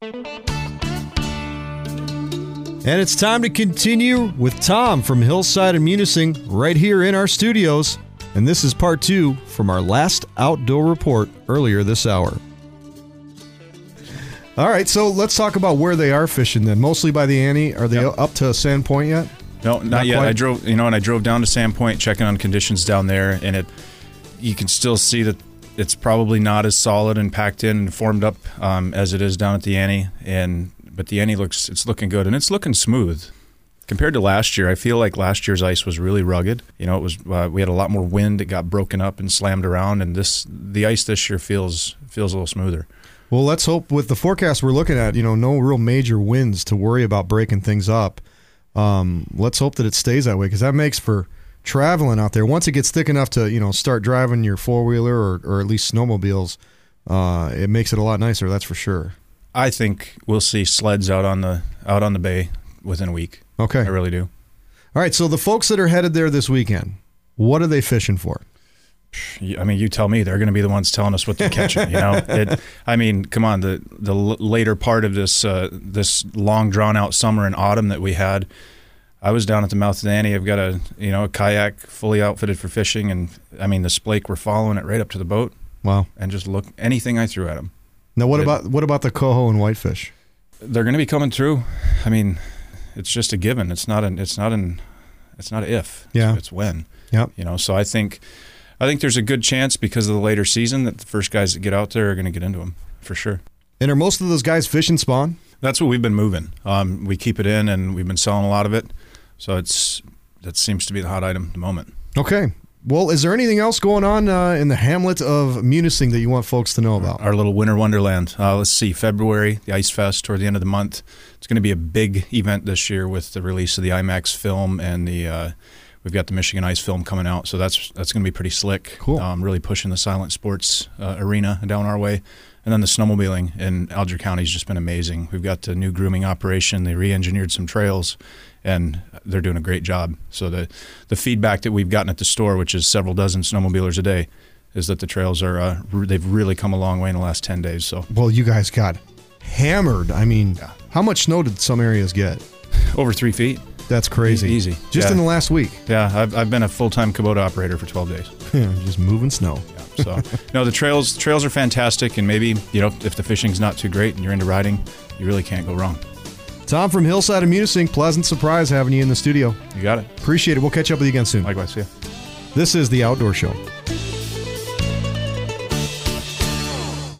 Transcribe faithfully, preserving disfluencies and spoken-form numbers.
And it's time to continue with Tom from Hillside and Munising right here in our studios. And this is part two from our last outdoor report earlier this hour. All right, so let's talk about where they are fishing then. Mostly by the Annie. Are they yep. up to Sand Point yet? No, not, not yet. Quite? I drove, you know, and I drove down to Sand Point, checking on conditions down there, and it, you can still see that it's probably not as solid and packed in and formed up um, as it is down at the Annie. And but the Annie looks, it's looking good, and it's looking smooth compared to last year. I feel like last year's ice was really rugged. You know, it was uh, we had a lot more wind. It got broken up and slammed around, and this the ice this year feels feels a little smoother. Well, let's hope with the forecast we're looking at, you know, no real major winds to worry about breaking things up. Um, let's hope that it stays that way, because that makes for traveling out there. Once it gets thick enough to, you know, start driving your four-wheeler or, or at least snowmobiles, uh, it makes it a lot nicer, that's for sure. I think we'll see sleds out on the out on the bay within a week. Okay. I really do. All right, so the folks that are headed there this weekend, what are they fishing for? I mean, you tell me. They're going to be the ones telling us what they're catching. You know, it, I mean, come on. The the later part of this uh, this long drawn out summer and autumn that we had, I was down at the mouth of the Annie. I've got a you know a kayak fully outfitted for fishing, and I mean the splake were following it right up to the boat. Wow! And just look anything I threw at them. Now, what it, about what about the coho and whitefish? They're going to be coming through. I mean, it's just a given. It's not an. It's not an. It's not an if. Yeah. It's, it's when. Yep. You know. So I think. I think there's a good chance because of the later season that the first guys that get out there are going to get into them for sure. And are most of those guys fishing spawn? That's what we've been moving. Um, we keep it in, and we've been selling a lot of it. So it's that seems to be the hot item at the moment. Okay. Well, is there anything else going on uh, in the hamlet of Munising that you want folks to know about? Our little winter wonderland. Uh, let's see, February, the Ice Fest toward the end of the month. It's going to be a big event this year with the release of the IMAX film and the uh, we've got the Michigan Ice film coming out. So that's that's going to be pretty slick. Cool. Um, really pushing the silent sports uh, arena down our way. And then the snowmobiling in Alger County has just been amazing. We've got the new grooming operation. They re-engineered some trails, and they're doing a great job. So the the feedback that we've gotten at the store, which is several dozen snowmobilers a day, is that the trails are uh, re- they've really come a long way in the last ten days. So well, you guys got hammered. I mean, yeah. How much snow did some areas get? Over three feet. That's crazy. Easy. Just yeah. in the last week. Yeah, I've I've been a full-time Kubota operator for twelve days. Just moving snow. Yeah, so no, the trails trails are fantastic, and maybe you know if the fishing's not too great and you're into riding, you really can't go wrong. Tom from Hillside and Munising, pleasant surprise having you in the studio. You got it. Appreciate it. We'll catch up with you again soon. Likewise, see ya. This is The Outdoor Show.